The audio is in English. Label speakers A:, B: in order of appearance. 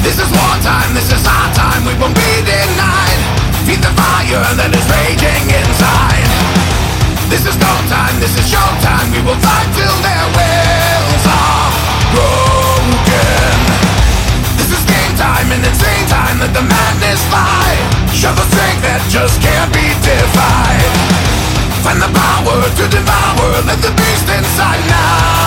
A: This is wartime, this is our time, we won't be denied. Feed the fire that is raging inside. This is no time, this is showtime, we will fight till their wills are broken. This is game time, an insane time, let the madness fly. Show the strength that just can't be defied. Find the power to devour, let the beast inside now